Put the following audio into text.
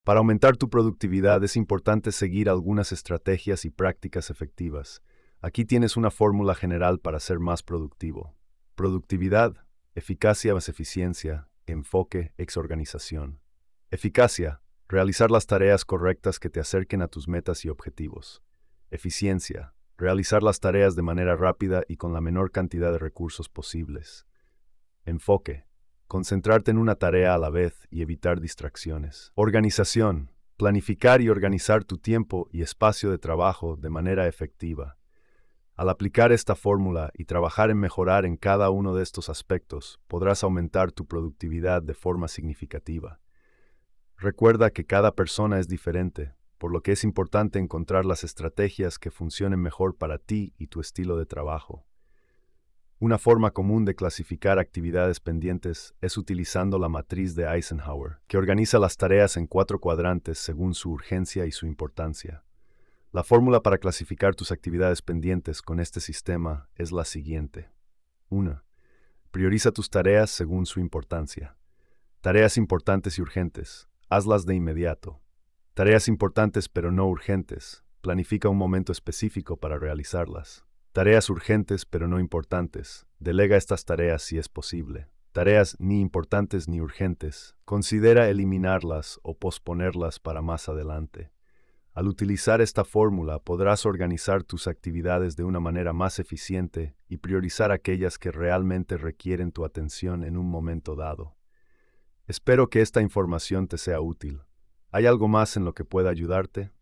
Para aumentar tu productividad es importante seguir algunas estrategias y prácticas efectivas. Aquí tienes una fórmula general para ser más productivo. Productividad, eficacia más eficiencia, enfoque, exorganización. Eficacia, realizar las tareas correctas que te acerquen a tus metas y objetivos. Eficiencia, realizar las tareas de manera rápida y con la menor cantidad de recursos posibles. Enfoque, concentrarte en una tarea a la vez y evitar distracciones. Organización, planificar y organizar tu tiempo y espacio de trabajo de manera efectiva. Al aplicar esta fórmula y trabajar en mejorar en cada uno de estos aspectos, podrás aumentar tu productividad de forma significativa. Recuerda que cada persona es diferente, por lo que es importante encontrar las estrategias que funcionen mejor para ti y tu estilo de trabajo. Una forma común de clasificar actividades pendientes es utilizando la matriz de Eisenhower, que organiza las tareas en 4 cuadrantes según su urgencia y su importancia. La fórmula para clasificar tus actividades pendientes con este sistema es la siguiente. 1. Prioriza tus tareas según su importancia. Tareas importantes y urgentes, hazlas de inmediato. Tareas importantes pero no urgentes, planifica un momento específico para realizarlas. Tareas urgentes pero no importantes, delega estas tareas si es posible. Tareas ni importantes ni urgentes, considera eliminarlas o posponerlas para más adelante. Al utilizar esta fórmula podrás organizar tus actividades de una manera más eficiente y priorizar aquellas que realmente requieren tu atención en un momento dado. Espero que esta información te sea útil. ¿Hay algo más en lo que pueda ayudarte?